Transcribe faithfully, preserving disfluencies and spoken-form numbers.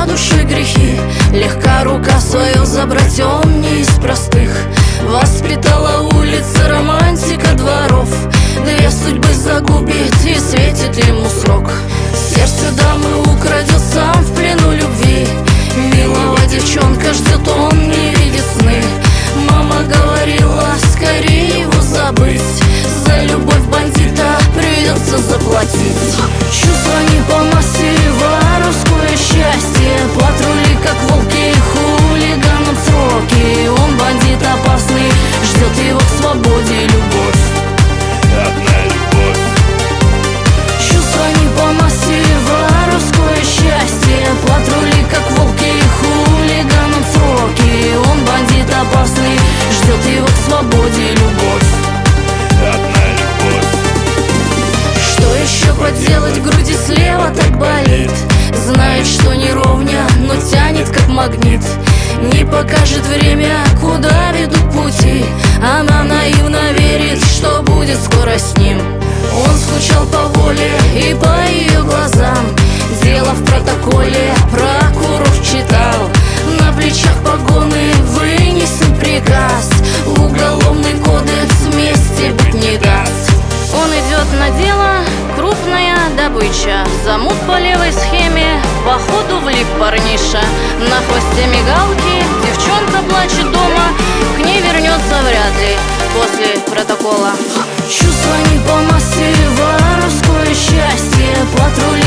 душе грехи. Легка рука свою забрать, он не из простых. Воспитала улица, романтика дворов. Две судьбы загубит и светит ему срок. Сердце дамы украдет сам в плену любви. Милого девчонка ждет, он не видит сны. Мама говорила, скорее его забыть. За любовь бандита придется заплатить. Чувства не по массе, воровское счастье. Патрули, как волки, хулиганам сроки. Он бандит опасный, ждет его к свободе любовь. Одна любовь. Чувства не по массе, воровское счастье. Патрули, как волки, хулиганам сроки. Он бандит опасный, ждет его к свободе любовь. Одна любовь. Что еще поделать, в груди слева так болит. Знает, что не ровня, но тянет как магнит. Не покажет время, куда ведут пути. Она наивно верит, что будет скоро с ним. Он скучал по воле и по ее глазам. Дело в протоколе, прокурор читал. На плечах погоны, вынесен приказ. Уголовный кодекс вместе быть не даст. Он идет на дело, крупная добыча. Замут по левой схеме, походу влип парниша. На хвосте мигалки, девчонка плачет дома. К ней вернется вряд ли после протокола. Чувства не по массе, воровское счастье. Патруль